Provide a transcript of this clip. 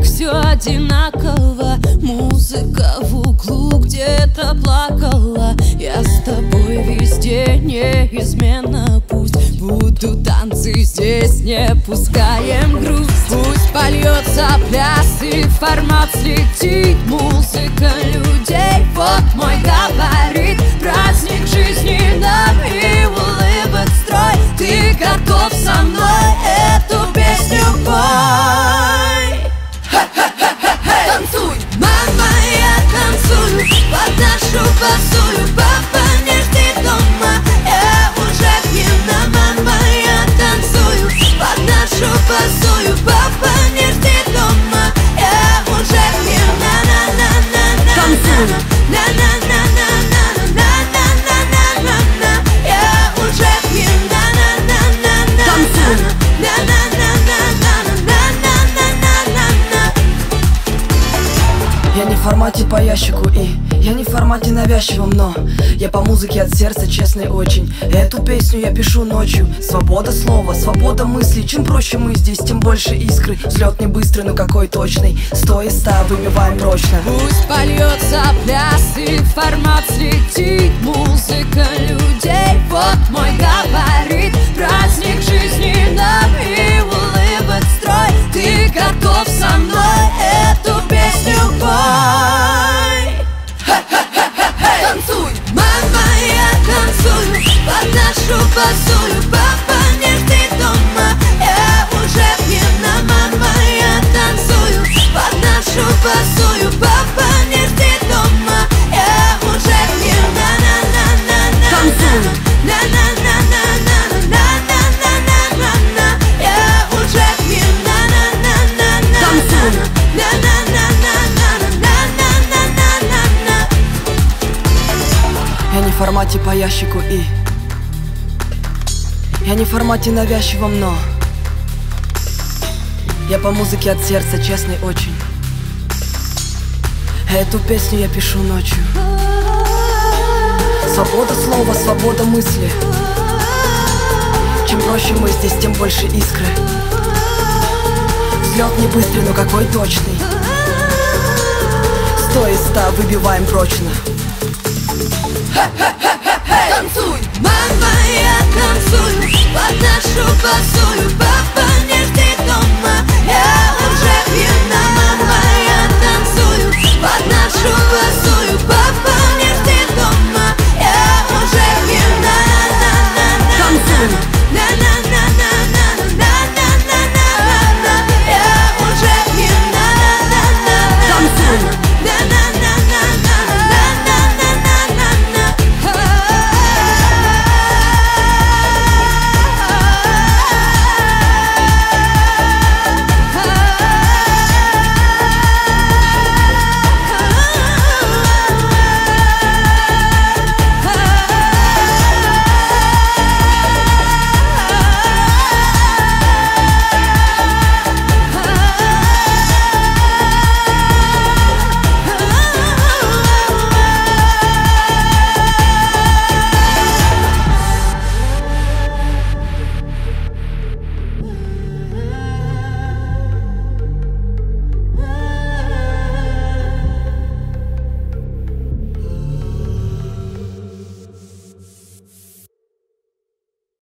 все одинаково. Музыка в углу где-то плакала. Я с тобой везде неизменно. Пусть будут танцы здесь, не пускаем грусть. Пусть польется пляс и формат слетит. Музыка людей, вот мой габарит. Праздник жизни нам и улыбок строй. Ты готов со мной эту песню пой? Танцуй, мама, я танцую под нашу басую. Папа не жди дома, я уже пьяна. Мама, я танцую под нашу басую. Папа не жди дома, я уже пьяна. На-на-на-на-на-на. Танцуй. На-на-на-на-на-на-на-на-на-на. Я уже пьяна. На-на-на-на-на. Танцуй. Я не в формате по ящику и я не в формате навязчивом, но я по музыке от сердца, честный очень. Эту песню я пишу ночью. Свобода слова, свобода мысли. Чем проще мы здесь, тем больше искры. Взлет не быстрый, но какой точный. 100 из 100 выбиваем прочно. Пусть польется пляс и формат слетит. Музыка людей, вот мой габарит. Праздник жизни нам и улыбок строй. Ты готов со мной эту песню пой? Танцуй, мама, я танцую под нашу басую. Папа не жди дома, я уже пьяна. Мама, я танцую под нашу басую. Папа не жди дома, я уже пьяна. На-на-на-на-на. Танцуй. На-на-на-на-на-на-на-на-на-на. Я уже пьяна. На-на-на-на-на. Танцуй. На-на-на-на-на-на-на-на-на-на. Я не в формате по ящику и я не в формате навязчивом, но я по музыке от сердца, честный очень. Эту песню я пишу ночью. Свобода слова, свобода мысли. Чем проще мы здесь, тем больше искры. Взлет не быстрый, но какой точный. 100 из 100 выбиваем прочно. Танцуй, мама, я танцую под нашу басую. Папа не жди